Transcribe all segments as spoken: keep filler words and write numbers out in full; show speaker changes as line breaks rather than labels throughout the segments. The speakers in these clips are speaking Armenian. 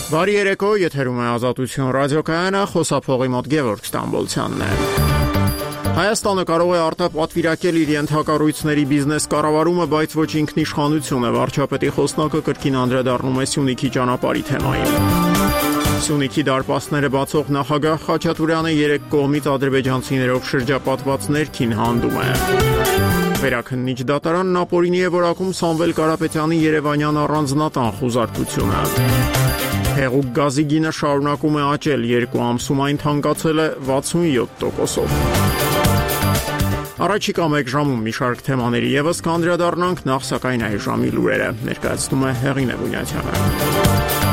Բարի երեկո, եթերում է Ազատություն ռադիոկայանը, խոսափողի մոտ Գևորգ Ստամբոլցյանն է։ Հայաստանը կարող է արտապատվիրակել իր ենթակառույցների բիզնես կառավարումը, բայց ոչ ինքնիշխանությունը։ Վարչապետի խոսնակը կրկին անդրադառնում է Սյունիքի ճանապարհի թեմային։ Սյունիքի դարպասները բացող նախագահ Խաչատուրյանը երեք կողմից ադրբեջանցիներով շրջապատված ներքին հանդում է։ Վերաքննիչ դատարանն ապօրինի է որակում Սամվել Կարապետյանի երևանյան առանձնատան խուզարկությունը։ Հեղուկ գազի գինը շարունակում է աճել, երկու ամսում այն թանկացել է վաթսունյոթ տոկոսով։ Առաջիկա մեկ ժամում մի շարք թեմաների ևս կանդրադառնանք, նախ սակայն այս ժամի լուրերը ներկայացնում է Հեղինե Բունյացյանը։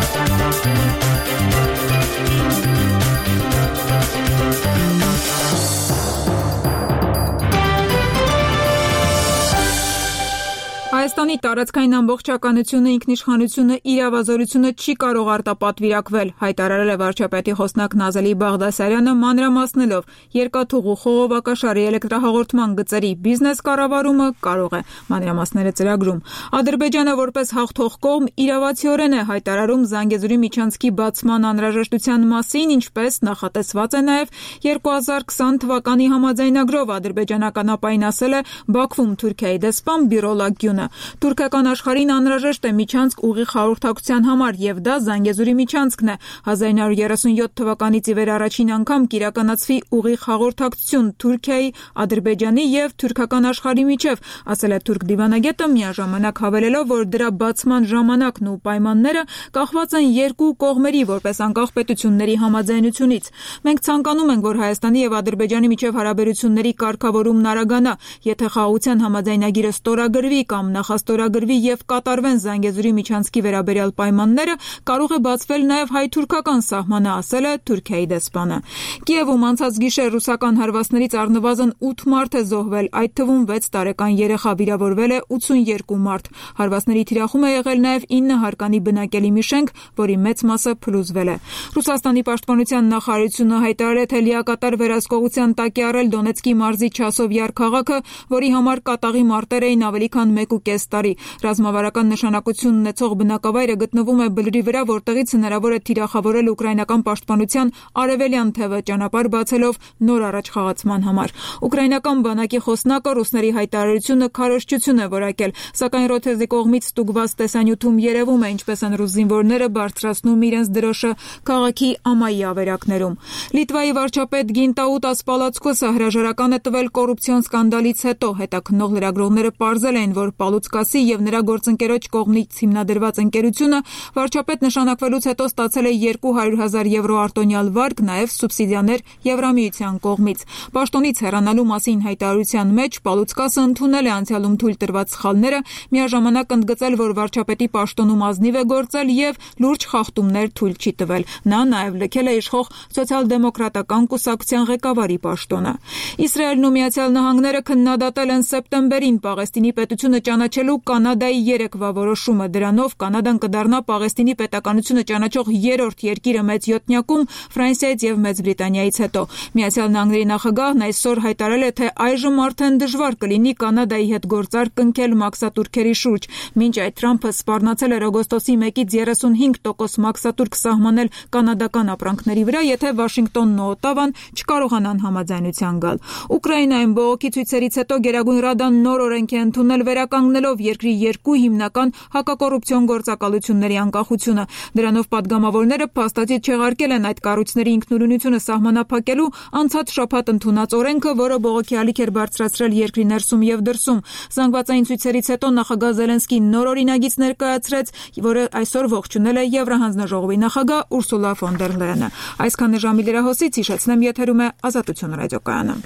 Հայաստանի տարածքային ամբողջականությունը, ինքնիշխանությունը, իրավազորությունը չի կարող արտապատվիրակվել, հայտարարել է վարչապետի խոսնակ Նազելի Բաղդասարյանը, մանրամասնելով երկաթուղու խողովակաշարի էլեկտրահաղորդման գծերի բիզնես կառավարումը կարող է, մանրամասները ծրագրում։ Ադրբեջանը որպես հաղթող կողմ իրավացիորեն է հայտարարում Զանգեզուրի միջանցքի բացման անհրաժեշտության մասին, ինչպես նախատեսված է նաև երկու հազար քսան թվականի համաձայնագրով ադրբեջանական ասել է Բաքվում Թուրքիայի դեսպան Բիրոլ Ագյունը։ Թուրքական աշխարհին անհրաժեշտ է միջանցք ուղիղ հաղորդակցության համար, եւ դա Զանգեզուրի միջանցքն է։ հազար նույն հարյուր երեսունյոթ թվականից ի վեր առաջին անգամ կիրականացվի ուղիղ հաղորդակցություն Թուրքիայի, Ադրբեջանի եւ թուրքական աշխարհի միջև, ասել է թուրք դիվանագետը, միաժամանակ հավելելով, որ դրա բացման ժամանակն ու պայմանները կախված են երկու կողմերի որպես անկախ պետությունների համաձայնությունից։ Մենք ցանկանում ենք, որ Հայաստանի եւ Ադրբեջանի միջև հարաբերությունների կարգավորումն արագանա, եթե խաղաղության համաձայնագիրը ստորագրվի կամ նախաստորագրվի եւ կատարվեն Զանգեզուրի միջանցքի վերաբերյալ պայմանները, կարող է բացվել նաեւ հայ-թուրքական սահմանը, ասել է Թուրքիայի դեսպանը։ Կիևում անցած գիշեր ռուսական հարվածներից առնվազն ութ մարդ է զոհվել, այդ թվում վեց տարեկան երեխա, վիրավորվել է ութսունյոթ մարդ։ Հարվածների թիրախում է եղել նաեւ ինը հարկանի բնակելի մի շենք, որի մեծ մասը փլուզվել է։ Ռուսաստանի պաշտպանության նախարարությունը հայտարարել է, թե լիակատար վերահսկողության տակ է առել Դոնեցկի մարզի Չասովյար քաղաքը, որի համար կատաղի մարտեր էին ավելի քան մեկ ու կես տարի։ Ռազմավարական նշանակություն ունեցող բնակավայրը գտնվում է բլրի վրա, որտեղից հնարավոր է թիրախավորել ուկրաինական պաշտպանության արևելյան թևը, ճանապարհ բացելով նոր առաջխաղացման համար։ Ուկրաինական բանակի խոսնակը ռուսների հայտարարությունը քարոզչություն է որակել, սակայն Ռոթերզի կողմից ստուգված տեսանյութում երևում է, ինչպես են ռուս զինվորները բարձրացնում իրենց դրոշը քաղաքի ամայի ավերակներում։ Լիտվայի վարչապետ Գինտաուտաս Պալացկոսը հրաժարական է տվել կոռուպցիոն սկանդալից հետո։ Հետաքննող լրագրողները պարզել են, որ Պալուցկասի եւ նրա գործընկերոջ կողմից հիմնադրված ընկերությունը վարչապետ նշանակվելուց հետո ստացել է երկու հարյուր հազար եվրո արտոնյալ վարկ, նաեւ սուբսիդիաներ Եվրամիության կողմից։ Պաշտոնից հեռանալու մասին հայտարարության մեջ Պալուցկասը ընդունել է անցյալում թույլ տրված սխալները, միաժամանակ ընդգծել, որ վարչապետի պաշտոնում ազնիվ է գործել եւ լուրջ խախտումներ թույլ չի տվել։ Նա նաեւ լքել է իշխող սոցիալ-դեմոկրատական կուսակցության ղեկավարի պաշտոնը։ Իսրայելն ու Միացյալ Նահանգները քննադատել են սեպտեմբերին Պաղեստինի պետությունը ճանաչելու Կանադայի երեկվա որոշումը։ Դրանով Կանադան կդառնա Պաղեստինի պետականությունը ճանաչող երրորդ երկիրը մեծ յոթնյակում Ֆրանսիայից եւ Մեծ Բրիտանիայից հետո։ Միացյալ Նահանգների նախագահն այսօր հայտարարել է, թե այժմ արդեն դժվար կլինի Կանադայի հետ գործարք կնքել մաքսատուրքերի շուրջ։ Մինչ այդ Թրամփը սպառնացել էր օգոստոսի մեկից երեսունհինգ տոկոս մաքսատուրք սահմանել կանադական ապրանքների վրա, եթե Վաշինգտոնն ու Օտավան չկարողանան համաձայնության գալ։ Ուկրաինայում բողոքի ցույցերից հետո Գերագույն Ռադան նոր օրենք է ընդունել վերականգնելով երկրի երկու հիմնական հակակոռուպցիոն գործակալությունների անկախությունը։ Դրանով падգամավորները փաստացի չեղարկել են այդ կառույցների ինքնուրույնությունը սահմանափակելու անցած շաբաթ ընդունած օրենքը, որը բողոքի ալիք էր բարձրացրել երկրի ներսում եւ դրսում։ Զանգվածային ցույցերից հետո նախագահ Զելենսկին նոր օրինագիծ ներկայացրեց, որը այսօր ողջունել է Եվրահանձնաժողովի նախագահ Ուրսուլա ֆոն դեր Լեյենը։ Այսքանը ժամի լրահոսից հիշեցնեմ, եթերում է Ազատություն ռադիոկայանը։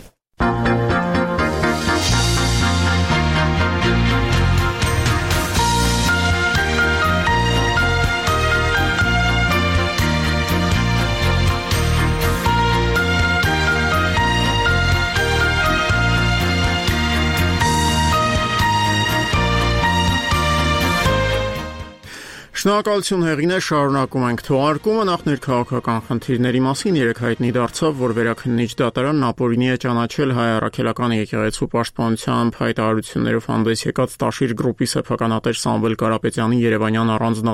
Շնորհակալություն Հեղինե, շարունակում ենք թողարկումը։ Նախ ներքաղաքական խնդիրների մասին երեք հայտնի դարձավ, որ վերաքննիչ դատարանն ապօրինի է ճանաչել հայ առաքելական եկեղեցու պաշտպանությամբ հայտարարություններով հանդես եկած Տաշիր գրուպի սեփականատեր Սամվել Կարապետյանի երևանյան առանձնատան